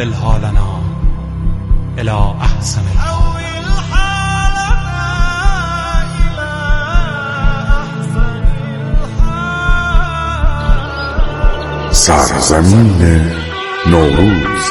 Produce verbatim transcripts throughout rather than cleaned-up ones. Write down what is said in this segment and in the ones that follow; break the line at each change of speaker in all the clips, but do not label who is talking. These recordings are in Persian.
حول حالنا الى احسن الحال.
سرزمین نوروز.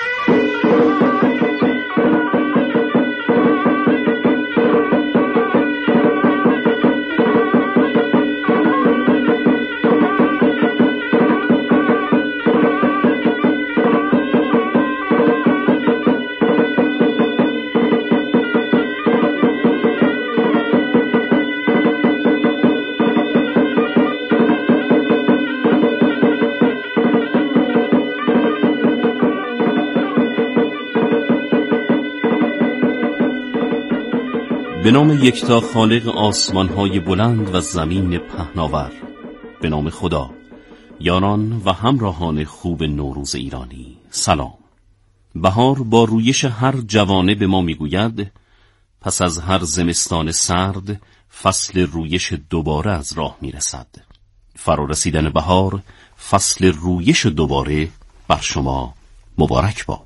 به نام یکتا خالق آسمان‌های بلند و زمین پهناور، به نام خدا. یاران و همراهان خوب نوروز ایرانی، سلام. بهار با رویش هر جوانه به ما میگوید پس از هر زمستان سرد فصل رویش دوباره از راه میرسد. فرا رسیدن بهار، فصل رویش دوباره بر شما مبارک باد.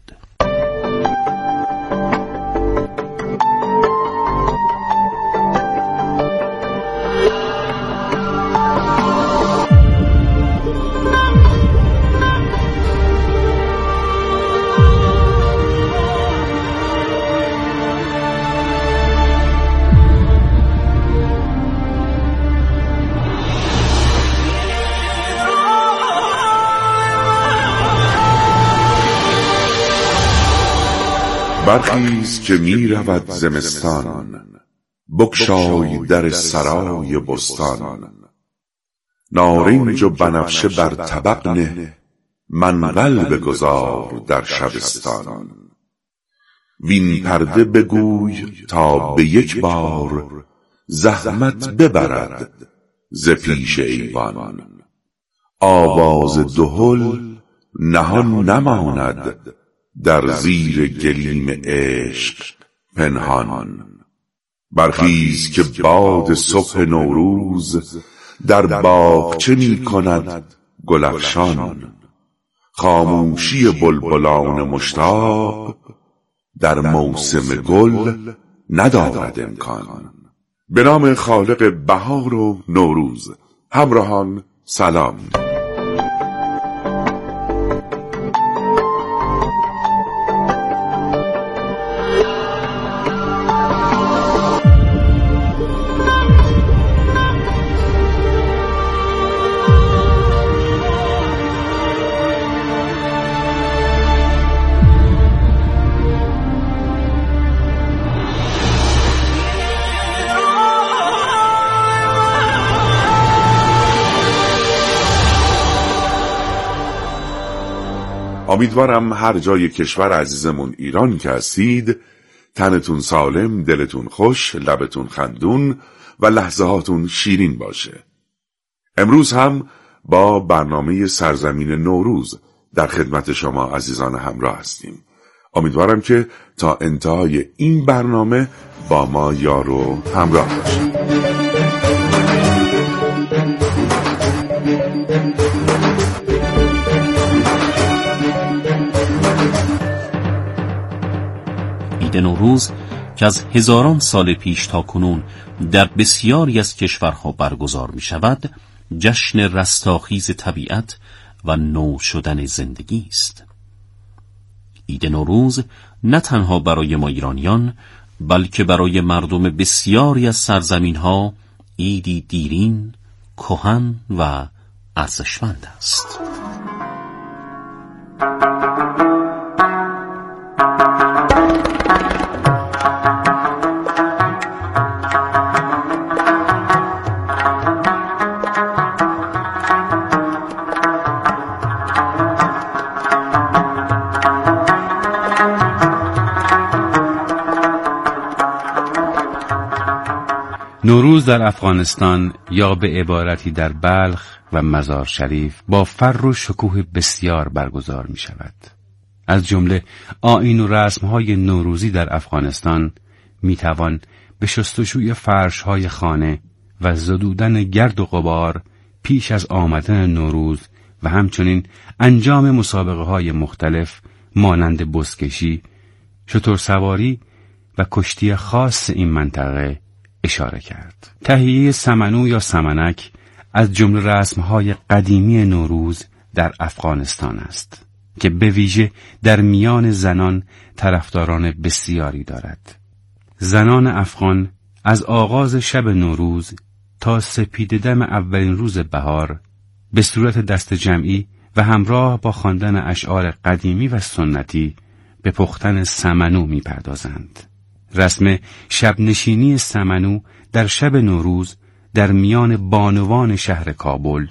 برخیز که می رود زمستان، بگشای در سرای بستان. نارنج و بنفشه بر طبق نه، منقل بگذار در شبستان. وین پرده بگوی تا به یک بار، زحمت ببرد ز پیش ایوان. آواز دهل نهان نماند، در زیر گلیم عشق پنهان. برخیز که باد صبح نوروز، در باغچه می کند گل افشان. خاموشی بلبلان مشتاق، در موسم گل ندارد امکان. به نام خالق بهار و نوروز. همراهان سلام. امیدوارم هر جای کشور عزیزمون ایران که هستید، تنتون سالم، دلتون خوش، لبتون خندون و لحظه هاتون شیرین باشه. امروز هم با برنامه سرزمین نوروز در خدمت شما عزیزان همراه هستیم. امیدوارم که تا انتهای این برنامه با ما یار و همراه باشید.
عید نوروز که از هزاران سال پیش تا کنون در بسیاری از کشورها برگزار می شود، جشن رستاخیز طبیعت و نو شدن زندگی است. عید نوروز نه تنها برای ما ایرانیان، بلکه برای مردم بسیاری از سرزمین‌ها عیدی دیرین، کهن و ارزشمند است.
نوروز در افغانستان یا به عبارتی در بلخ و مزار شریف با فر و شکوه بسیار برگزار می شود. از جمله آیین و رسمهای نوروزی در افغانستان می توان به شستشوی فرشهای خانه و زدودن گرد و غبار پیش از آمدن نوروز و همچنین انجام مسابقه های مختلف مانند بزکشی، شترسواری و کشتی خاص این منطقه اشاره کرد. تهیه سمنو یا سمنک از جمله رسم‌های قدیمی نوروز در افغانستان است که به ویژه در میان زنان طرفداران بسیاری دارد. زنان افغان از آغاز شب نوروز تا سپیده‌دم اولین روز بهار به صورت دست جمعی و همراه با خواندن اشعار قدیمی و سنتی به پختن سمنو می‌پردازند. رسم شب نشینی سمنو در شب نوروز در میان بانوان شهر کابل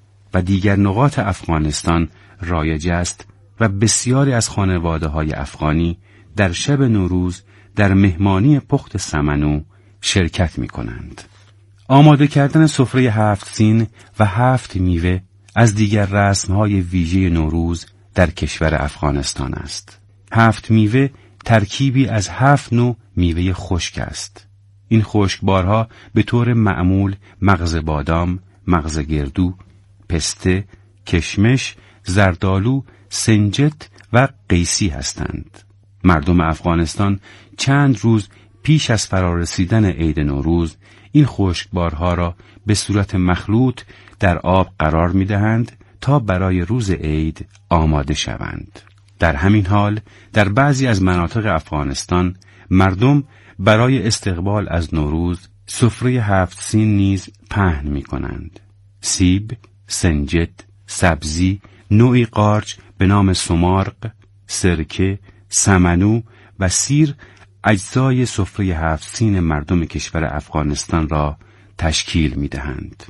و دیگر نقاط افغانستان رایج است و بسیاری از خانواده‌های افغانی در شب نوروز در مهمانی پخت سمنو شرکت می‌کنند. آماده کردن سفره هفت سین و هفت میوه از دیگر رسم‌های ویژه نوروز در کشور افغانستان است. هفت میوه ترکیبی از هفت نوع میوه خشک است. این خشکبارها به طور معمول مغز بادام، مغز گردو، پسته، کشمش، زردآلو، سنجت و قیسی هستند. مردم افغانستان چند روز پیش از فرارسیدن عید نوروز این خشکبارها را به صورت مخلوط در آب قرار می‌دهند تا برای روز عید آماده شوند. در همین حال در بعضی از مناطق افغانستان مردم برای استقبال از نوروز سفره هفت سین نیز پهن می‌کنند. سیب، سنجت، سبزی، نوعی قارچ به نام سمارق، سرکه، سمنو و سیر اجزای سفره هفت سین مردم کشور افغانستان را تشکیل می‌دهند.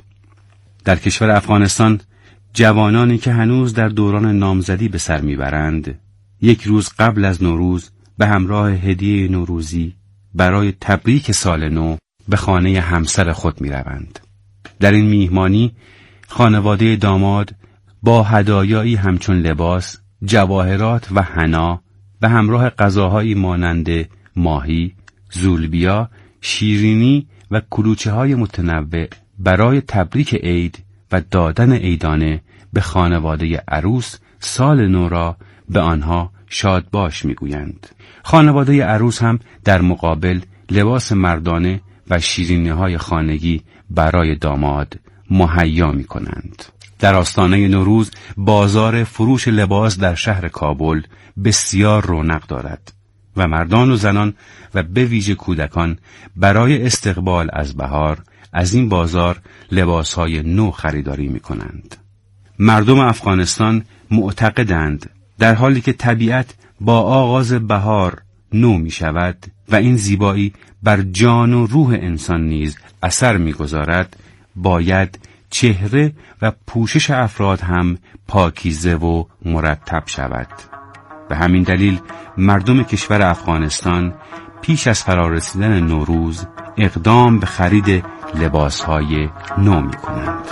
در کشور افغانستان جوانانی که هنوز در دوران نامزدی به سر میبرند یک روز قبل از نوروز به همراه هدیه نوروزی برای تبریک سال نو به خانه همسر خود میروند. در این میهمانی خانواده داماد با هدایایی همچون لباس، جواهرات و حنا به همراه غذاهایی مانند ماهی، زولبیا، شیرینی و کلوچه های متنوع برای تبریک عید و دادن عیدانه به خانواده عروس سال نو را به آنها شاد باش میگویند. خانواده عروس هم در مقابل لباس مردانه و شیرینی های خانگی برای داماد مهیا می کنند. در آستانه نوروز بازار فروش لباس در شهر کابل بسیار رونق دارد و مردان و زنان و به ویژه کودکان برای استقبال از بهار از این بازار لباسهای نو خریداری می کنند. مردم افغانستان معتقدند در حالی که طبیعت با آغاز بهار نو می شود و این زیبایی بر جان و روح انسان نیز اثر می گذارد، باید چهره و پوشش افراد هم پاکیزه و مرتب شود. به همین دلیل مردم کشور افغانستان پیش از فرارسیدن نوروز اقدام به خرید لباسهای نو می کنند.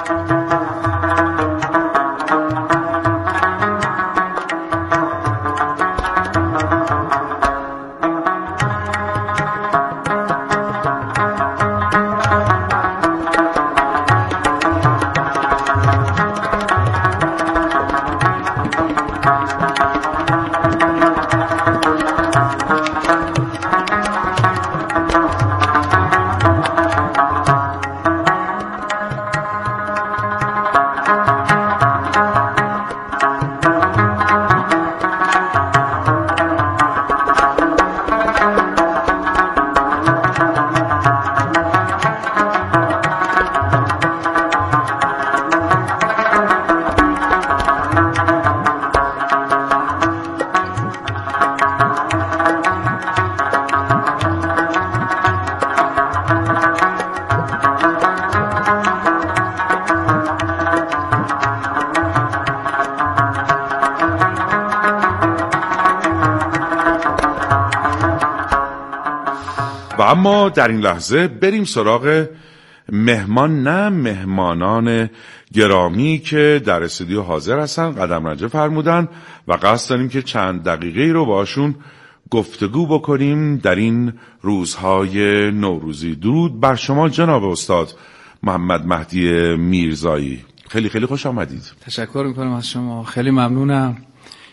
و اما در این لحظه بریم سراغ مهمان نه مهمانان گرامی که در استودیو حاضر هستن، قدم رنجه فرمودن و قصد داریم که چند دقیقه رو باشون گفتگو بکنیم در این روزهای نوروزی. درود بر شما جناب استاد محمد مهدی میرزایی، خیلی خیلی خوش آمدید.
تشکر میکنم از شما، خیلی ممنونم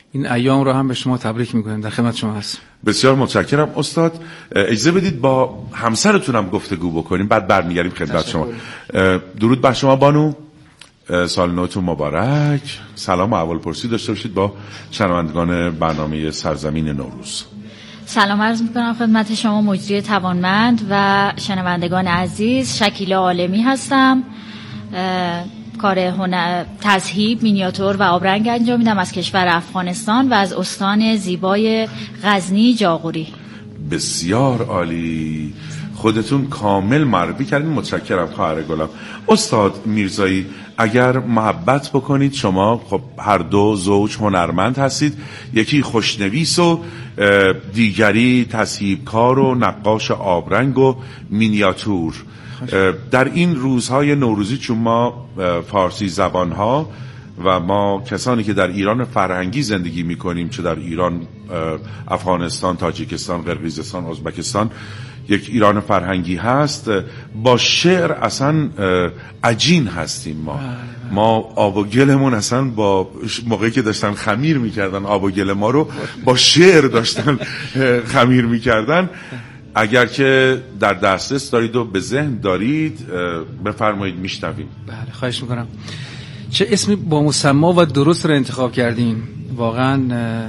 این ایام رو هم به شما تبریک میکنیم. در خدمت شما هست.
بسیار متشکرم استاد. اجازه بدید با همسرتونم گفتگو بکنیم، بعد برمیگردیم خدمت شما. درود بر شما بانو، سال نوتون مبارک. سلام و احوالپرسی داشته باشید با شنوندگان برنامه سرزمین نوروز.
سلام عرض میکنم خدمت شما مجری توانمند و شنوندگان عزیز. شکیله عالمی هستم، کار هنر تذهیب، مینیاتور و آبرنگ انجام میدم از کشور افغانستان و از استان زیبای غزنی جاغوری.
بسیار عالی، خودتون کامل معرفی کردین. متشکرم خواهر گلم. استاد میرزایی، اگر محبت بکنید، شما خب هر دو زوج هنرمند هستید، یکی خوشنویس و دیگری تذهیبکار و نقاش آبرنگ و مینیاتور. در این روزهای نوروزی، چون ما فارسی زبانها و ما کسانی که در ایران فرهنگی زندگی میکنیم، چه در ایران، افغانستان، تاجیکستان، قرقیزستان، ازبکستان، یک ایران فرهنگی هست، با شعر اصلا عجین هستیم. ما ما آب و گلمون اصلا با موقعی که داشتن خمیر میکردن آب و گل ما رو با شعر داشتن خمیر میکردن. اگر که در دسترس دارید و به ذهن دارید بفرمایید، میشنویم.
بله، خواهش میکنم. چه اسمی با مسما و درست رو انتخاب کردین. واقعا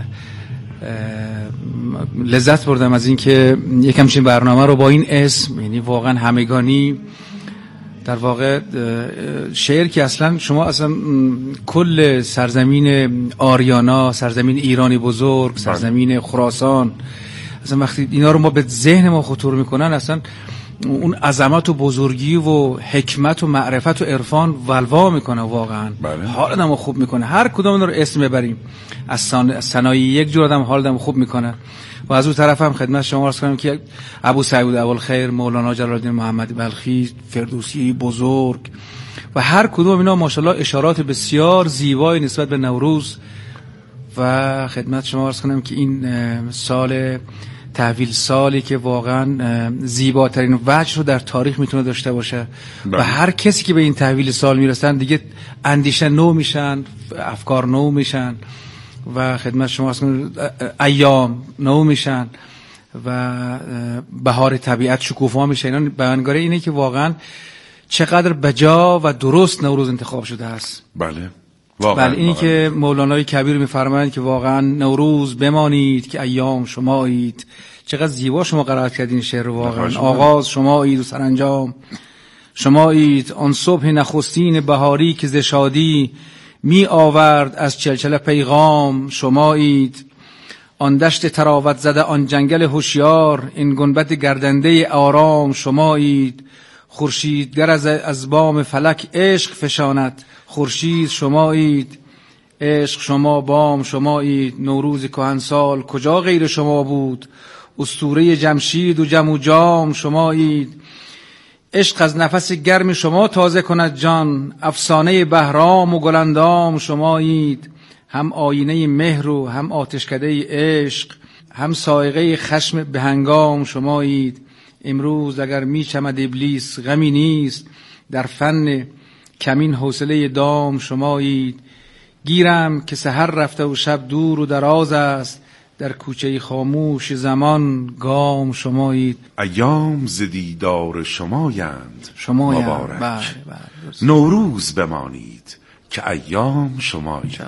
لذت بردم از این که یک همچین برنامه رو با این اسم، یعنی واقعا همگانی، در واقع شعر که اصلا شما اصلا کل سرزمین آریانا، سرزمین ایرانی بزرگ، سرزمین خراسان، اصلا وقتی اینا رو ما به ذهن ما خطور میکنن، اصلا اون عظمت و بزرگی و حکمت و معرفت و عرفان ولوا میکنه. واقعا حال آدمو خوب میکنه. هر کدوم اینا رو اسم ببریم، از ثنایی یک جور آدم حال آدمو خوب میکنه. و از اون طرف هم خدمت شما عرض کنم که ابو سعود اولخیر، مولانا جلال الدین محمد بلخی، فردوسی بزرگ و هر کدوم اینا ماشاءالله اشارات بسیار زیبایی نسبت به نوروز. و خدمت شما عرض کنم که این سال تحویل سالی که واقعا زیباترین وجه رو در تاریخ میتونه داشته باشه. بله. و هر کسی که به این تحویل سال میرسن دیگه اندیشه نو میشن، افکار نو میشن و خدمت شما عرض کنم ایام نو میشن و بهار طبیعت شکوفا میشه. اینا بیانگاری اینه که واقعا چقدر بجا و درست نوروز انتخاب شده است.
بله.
بله، اینی که مولانای کبیر میفرمایند که واقعا نوروز بمانید که ایام شمایید. چقدر زیبا شما قرائت کردین شعر رو. واقعا آغاز شمایید و سرانجام شمایید. آن صبح نخستین بهاری که ز شادی می آورد از چلچله پیغام شمایید. آن دشت تراوت زده، آن جنگل هوشیار، این گنبد گردنده آرام شمایید. خورشیدگر از از بام فلک عشق فشاند، خورشید شمایید. عشق شما، بام شمایید. نوروز کهنسال کجا غیر شما بود؟ اسطوره جمشید و جم و جام شمایید. عشق از نفس گرم شما تازه کند جان، افسانه بهرام و گلندام شمایید. هم آینه مهر و هم آتشکده عشق، هم سائقه خشم به هنگام شمایید. امروز اگر می چمد ابلیس غمی نیست، در فن کمین حوصله دام شمایید. گیرم که سحر رفته و شب دور و دراز است، در کوچه خاموش زمان گام شمایید.
ایام ز دیدار شمایند
شمایند
مبارک.
بله بله.
نوروز بمانید که ایام شمایید.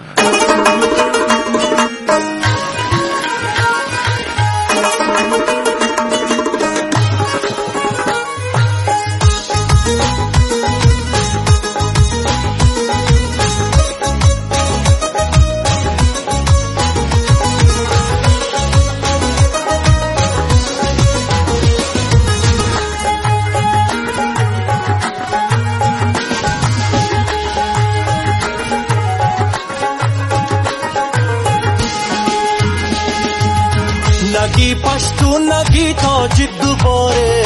نگی پشتو نگی تاجik دوباره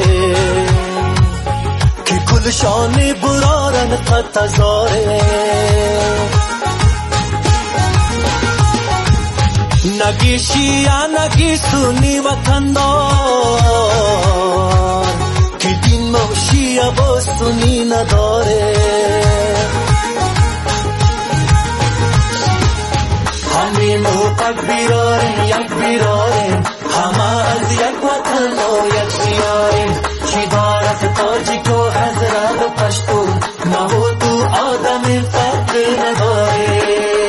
که کل شان برارن قد تزاره. نگی شیعه نگی سنی وطندار که دین مو شیعه با سنی نداره. همه بودیم و پک بیراریم یک بیراریم همه از یک وطن و یک بیاریم چی دارد تاجیک و حضرت و پشتون نه و تو آدم فرقی نداریم.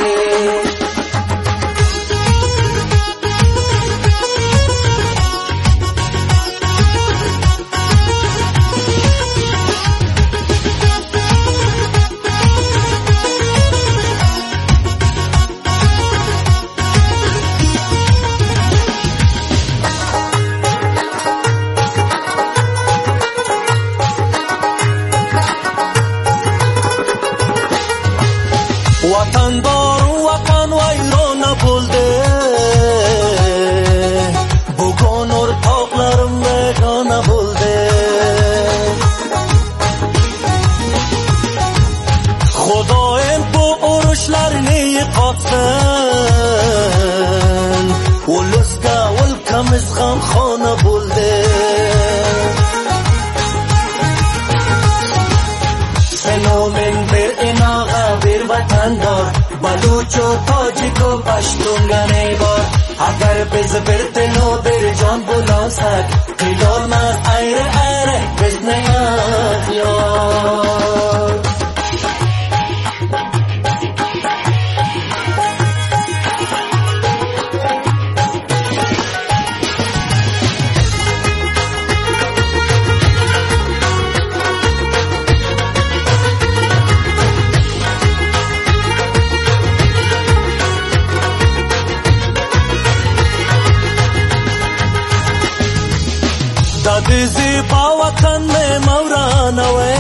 وطن دار وطن ویران بولده بگون ارتاقlarım مگان بولده خدایم bu oruçlarını katsın ولسگا ولکمیز غم خانه بولده فنومن بر ایناغا بر وطن دار بلوچ و تاجیک و پشتون گنه بار اگر بز بر دلو بر جان بلاسک قیلال مز ایره ایره بزنه اخیار. دادی زیبا وطن میں مورانوے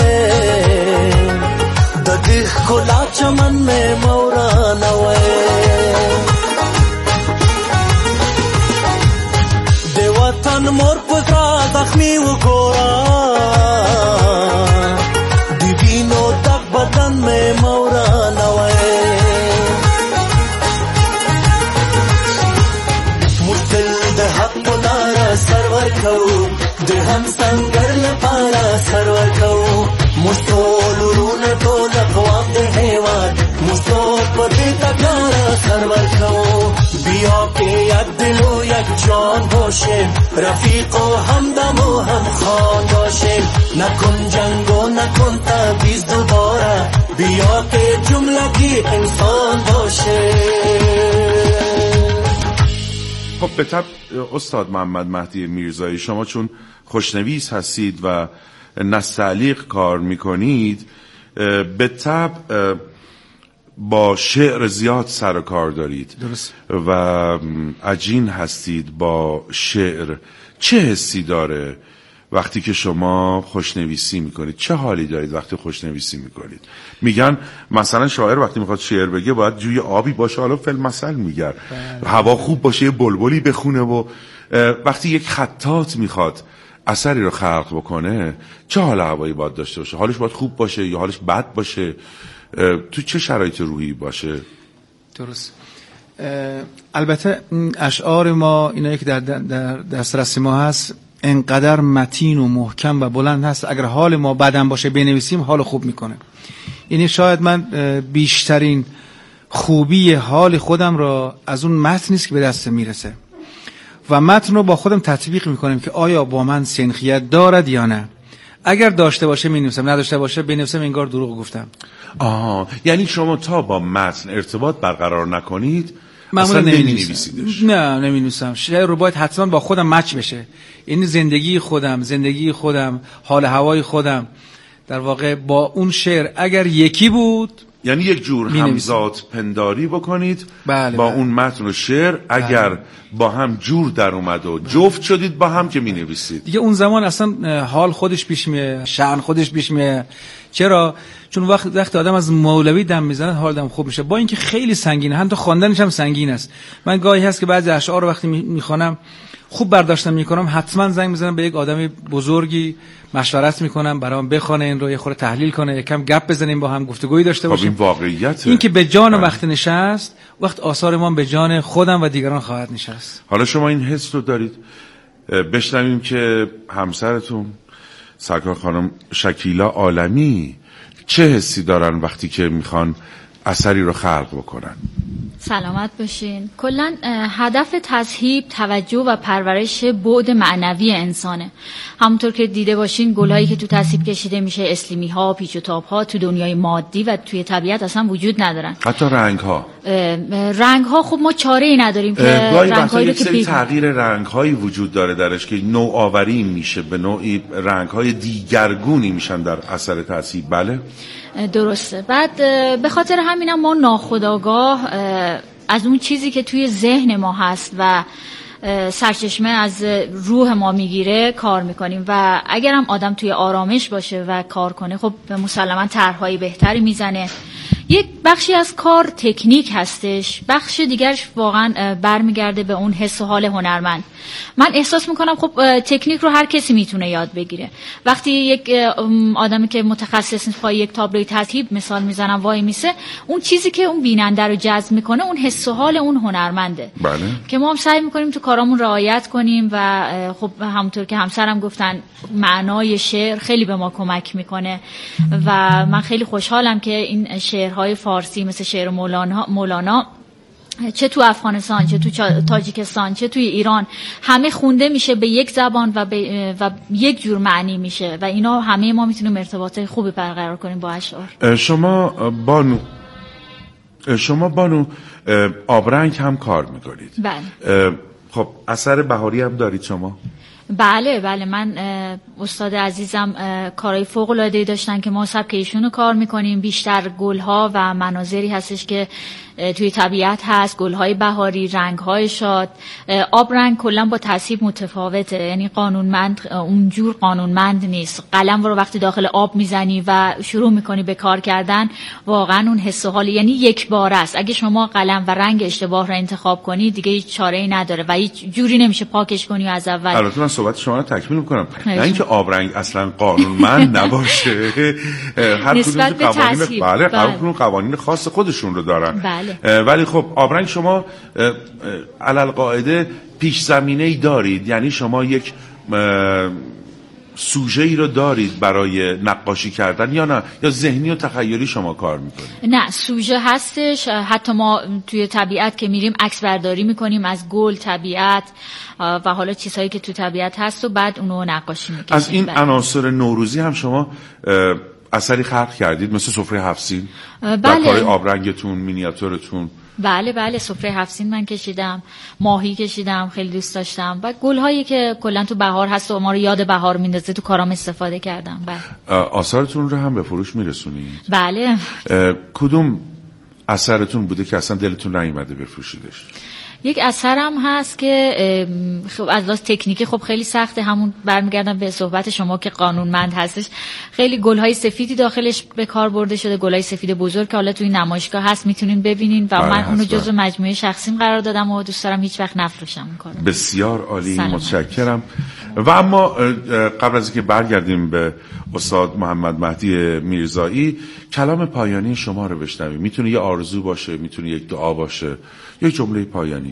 دادی خلا چمن میں مورانوے دی وطن مور پترا زخمی و گورا دی بینو تک بدن میں مورانوے مشکل ده حق پنارا سرور کو ده هم سنگر لپارا سرور کو مستول رون طول قوام ده حیوان مستول پتی تکارا سرور کو بیا که یک دل و یک جان باشیم رفیق و همدم و هم خان باشیم نکن جنگ و نکن تبیز دوباره بیا که جملگی انسان باشیم.
خب به طب استاد محمد مهدی میرزایی شما چون خوشنویس هستید و نستعلیق کار میکنید به طب با شعر زیاد سر و کار دارید.
درست.
و عجین هستید با شعر. چه حسی داره وقتی که شما خوشنویسی میکنید؟ چه حالی دارید وقتی خوشنویسی میکنید؟ میگن مثلا شاعر وقتی میخواد شعر بگه باید جوی آبی باشه، حالا فیلم مثل میگن هوا خوب باشه، یه بلبلی بخونه. و وقتی یک خطاط میخواد اثری رو خلق بکنه چه حال هوایی باید داشته باشه؟ حالش باید خوب باشه یا حالش بد باشه؟ تو چه شرایط روحی باشه؟
درست. البته اشعار ما اینایی که در در دسترس ما هست انقدر متین و محکم و بلند هست اگر حال ما بدم باشه بنویسیم حال خوب میکنه. یعنی شاید من بیشترین خوبی حال خودم را از اون متن نیست که به دست میرسه و متن رو با خودم تطبیق میکنم که آیا با من سنخیت دارد یا نه. اگر داشته باشه مینویسم، نداشته باشه بنویسم انگار دروغ گفتم.
آها، یعنی شما تا با متن ارتباط برقرار نکنید
معمولا نمی‌نویسیدش؟ نه نمی‌نویسم. شعر رو باید حتما با خودم مچ بشه. یعنی زندگی خودم، زندگی خودم، حال هوای خودم در واقع با اون شعر اگر یکی بود،
یعنی یک جور همزاد پنداری بکنید.
بله
با
بله.
اون متن و شعر اگر بله. با هم جور در اومد و جفت شدید با هم که می نویسید
دیگه اون زمان اصلا حال خودش پیش میه، شأن خودش پیش میه. چرا؟ چون وقت وقتی آدم از مولوی دم میزنه حال دم خوب میشه، با اینکه خیلی سنگینه، هم تا خواندنش هم سنگین است. من گاهی هست که بعضی اشعار رو وقتی میخوانم خوب برداشتم میکنم حتما زنگ میزنم به یک آدم بزرگی، مشورت میکنم برام بخونه این رو، یه خورده تحلیل کنه، یکم گپ بزنیم با هم، گفتگویی داشته باشیم.
این واقعیته.
این که به جان وقت نشست، وقت آثار ما به جان خودم و دیگران خواهد نشست.
حالا شما این حس رو دارید؟ بشنویم که همسرتون سرکار خانم شکیلا عالمی چه حسی دارن وقتی که میخوان اثری رو خلق بکنن.
سلامت باشین. کلا هدف تذهیب توجه و پرورش بعد معنوی انسانه. همونطور که دیده باشین گل‌هایی که تو تذهیب کشیده میشه، اسلیمی‌ها، پیچ و تاب‌ها تو دنیای مادی و توی طبیعت اصلا وجود ندارن.
حتی رنگ‌ها
رنگ‌ها خب ما چاره‌ای نداریم که
رنگ‌هایی رو که سری تغییر رنگ‌هایی وجود داره درش که نوآوری میشه، به نوعی رنگ‌های دیگرگونی میشن در اثر تذهیب. بله
درسته. بعد به خاطر همینم ما ناخودآگاه از اون چیزی که توی ذهن ما هست و سرچشمه از روح ما میگیره کار میکنیم و اگرم آدم توی آرامش باشه و کار کنه خب مسلما طرح‌های بهتری میزنه. یک بخشی از کار تکنیک هستش، بخش دیگرش واقعا برمیگرده به اون حس و حال هنرمند. من احساس میکنم خب تکنیک رو هر کسی میتونه یاد بگیره. وقتی یک آدمی که متخصص نیست پای یک تابلوی تذهیب مثال میزنم وای میسه، اون چیزی که اون بیننده رو جذب میکنه اون حس و حال اون هنرمنده.
بله. که
ما هم سعی میکنیم تو کارامون رعایت کنیم و خب همونطور که همسرم گفتن معنای شعر خیلی به ما کمک میکنه و من خیلی خوشحالم که این شعرهای فارسی مثل شعر مولانا مولانا چه تو افغانستان چه تو تاجیکستان چه توی ایران همه خونده میشه به یک زبان و, به و یک جور معنی میشه و اینا همه ما میتونیم ارتباط خوبی برقرار کنیم با اشعار.
شما بانو شما بانو آبرنگ هم کار میکنید.
بله.
خب اثر بهاری هم دارید شما؟
بله بله من استاد عزیزم کارهای فوق العاده داشتن که ما سبک ایشونو کار میکنیم. بیشتر گلها و مناظری هستش که توی طبیعت هست، گلهای بهاری، رنگهای شاد. آبرنگ کلا با تذهیب متفاوته، یعنی قانونمند اونجور قانونمند نیست. قلم رو وقتی داخل آب میزنی و شروع میکنی به کار کردن واقعا اون حس و حال یعنی یک بار است. اگه شما قلم و رنگ اشتباه رو انتخاب کنی دیگه هیچ چاره‌ای نداره و هیچ جوری نمیشه پاکش کنی و از اول.
البته من صحبت شما رو تکمیل میکنم. نه اینکه آبرنگ اصلا قانونمند نباشه، هر کدوم قوانین بله هر کدوم قوانین خاص خودشون رو دارن.
بله.
ولی خب آبرنگ شما علل قاعده پیش زمینه‌ای دارید، یعنی شما یک سوژه‌ای رو دارید برای نقاشی کردن یا نه، یا ذهنی و تخیلی شما کار میکنید؟
نه سوژه هستش. حتی ما توی طبیعت که میریم عکس برداری میکنیم از گل، طبیعت و حالا چیزهایی که تو طبیعت هست و بعد اونو نقاشی میکنیم.
از این عناصر نوروزی هم شما اثری خلق کردید مثل سفره هفت سین؟
بله.
در کار آبرنگتون، مینیاتورتون؟
بله بله سفره هفت سین من کشیدم، ماهی کشیدم، خیلی دوست داشتم و گل‌هایی که کلا تو بهار هست و ما رو یاد بهار میندازه تو کارام استفاده کردم. بله.
آثارتون رو هم به فروش میرسونید؟
بله.
کدوم اثرتون بوده که اصلا دلتون نیومده بفروشیدش؟
یک اثرم هست که خب از لحاظ تکنیکی خب خیلی سخته، همون برمیگردم به صحبت شما که قانونمند هستش. خیلی گل‌های سفیدی داخلش به کار برده شده، گل‌های سفید بزرگ که حالا توی نمایشگاه هست میتونین ببینین و من اونو جزو مجموعه شخصیم قرار دادم و دوست دارم هیچ وقت نفروشم اون کارو.
بسیار عالی، متشکرم. و اما قبل از اینکه برگردیم به استاد محمد مهدی میرزایی، کلام پایانی شما رو بشنویم. میتونه یه آرزو باشه، میتونه یک دعا باشه، یک جمله پایانی.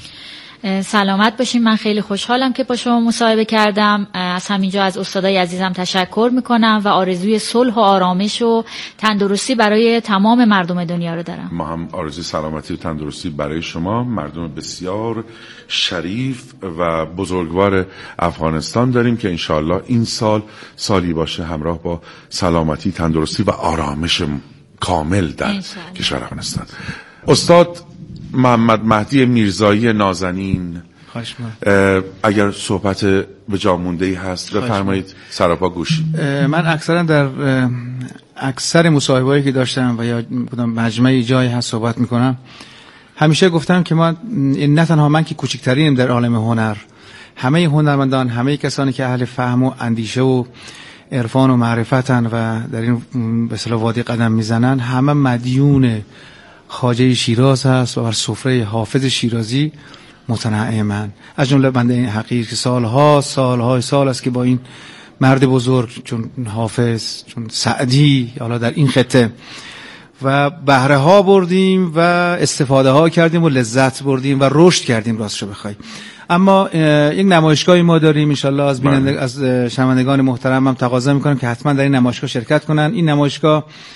سلامت باشین. من خیلی خوشحالم که با شما مصاحبه کردم. از همینجا از استادای عزیزم تشکر میکنم و آرزوی صلح و آرامش و تندرستی برای تمام مردم دنیا رو دارم.
ما هم آرزوی سلامتی و تندرستی برای شما، مردم بسیار شریف و بزرگوار افغانستان داریم که انشالله این سال سالی باشه همراه با سلامتی، تندرستی و آرامش کامل در کشور افغانستان. استاد محمد مهدی میرزایی نازنین، اگر صحبت به جا مونده‌ای هست بفرمایید، سراپا گوش.
من اکثرا در اکثر مصاحبه‌ای که داشتم و یا مجمعی جایی هست صحبت میکنم، همیشه گفتم که ما نه تنها من که کوچکترینم در عالم هنر، همه هنرمندان، همه کسانی که اهل فهم و اندیشه و عرفان و معرفتن و در این به اصطلاح وادی قدم میزنن، همه مدیون خواجه شیراز هست و بر سفره حافظ شیرازی متنعمن. از جمله بنده این حقیر که سالها سالهای سال است که با این مرد بزرگ چون حافظ، چون سعدی، حالا در این خطه و بهره ها بردیم و استفاده ها کردیم و لذت بردیم و رشد کردیم راستش بخوای. اما یک نمایشگاهی ما داریم انشالله از بیننده از شنوندگان محترمم تقاضا میکنم که حتما در این نمایشگاه شرکت کنن. این نمایشگاه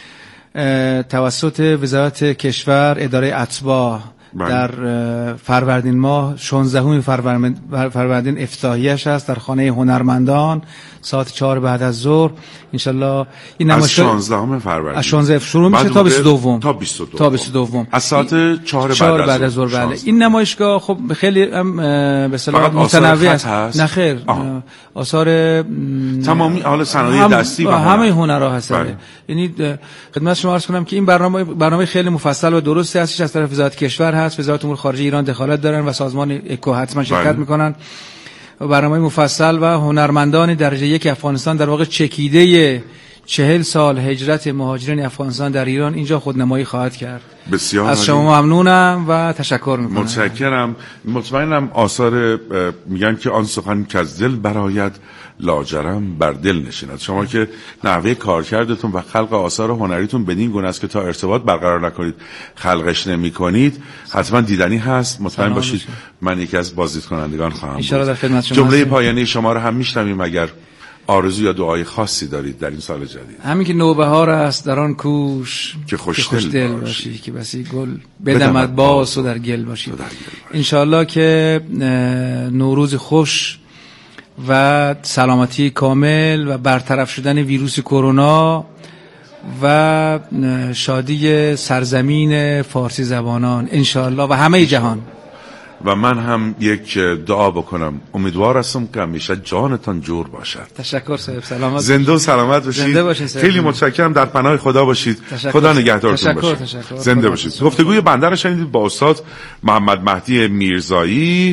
توسط وزارت کشور اداره اتباع در فروردین ماه شانزدهم فروردین افتتاحیه‌اش است در خانه هنرمندان ساعت چهار بعد از ظهر انشالله. این نمایشگاه از
شانزدهم فروردین
از شانزده شروع میشه تا بیست و دو
تا بیست و دو
تا بیست و دو
از ساعت چهار بعد از ظهر.
بله. این نمایشگاه خب خیلی به اصطلاح متنوع است. نه خیر، آثار
تمامی حال صنایع دستی و
همه هنرها هست. یعنی خدمت شما عرض کنم که این برنامه برنامه خیلی مفصل و درستی هستش از طرف وزارت کشور هست. وزارت امور خارجه ایران دخالت دارن و سازمان اکو حتما شرکت بله. میکنن. برنامه مفصل و هنرمندان درجه یک افغانستان در واقع چکیده چهل سال هجرت مهاجرین افغانستان در ایران اینجا خودنمایی خواهد کرد.
بسیار
از شما ممنونم و تشکر میکنم.
متشکرم. مطمئنم آثار میگن که آن سخن که از دل براید لاجرم بر دل نشیند. شما که نحوه کارکردتون و خلق آثار هنریتون بدین گونه است که تا ارتباط برقرار نکنید خلقش نمی کنید، حتما دیدنی هست. مطمئن باشید من یکی از بازدید کنندگان خواهم بود.
در خدمت شما.
جمله پایانی شما رو هم میشنویم. اگر آرزو یا دعای خاصی دارید در این سال جدید؟
همین که نوبهار است در آن کوش
که خوشدل
خوش باشی که بسی گل بدمد باز و در گل باشی. انشالله که نوروز خوش و سلامتی کامل و برطرف شدن ویروس کرونا و شادی سرزمین فارسی زبانان انشالله و همه جهان.
و من هم یک دعا بکنم. امیدوار هستم که همیشه جانتان جور باشد.
تشکر صاحب. سلامت
زنده و سلامت باشید.
زنده باشید.
خیلی متشکرم. در پناه خدا باشید.
تشکر.
خدا نگهدارتون
باشه.
تشکر. زنده باشید. گفتگوی بنده را شنیدید با استاد محمد مهدی میرزایی،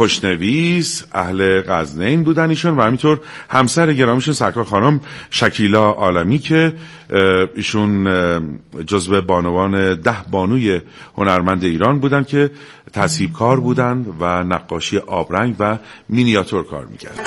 خوشنویس، اهل غزنین بودن ایشون و همینطور همسر گرامیشون سرکار خانم شکیلا عالمی که ایشون جزو بانوان ده بانوی هنرمند ایران بودن که تصحیح کار بودن و نقاشی آبرنگ و مینیاتور کار میکردن.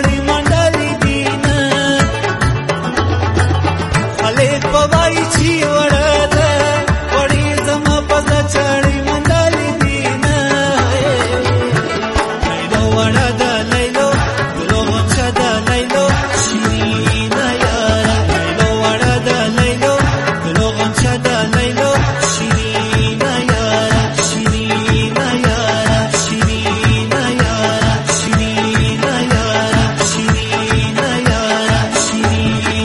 Bye.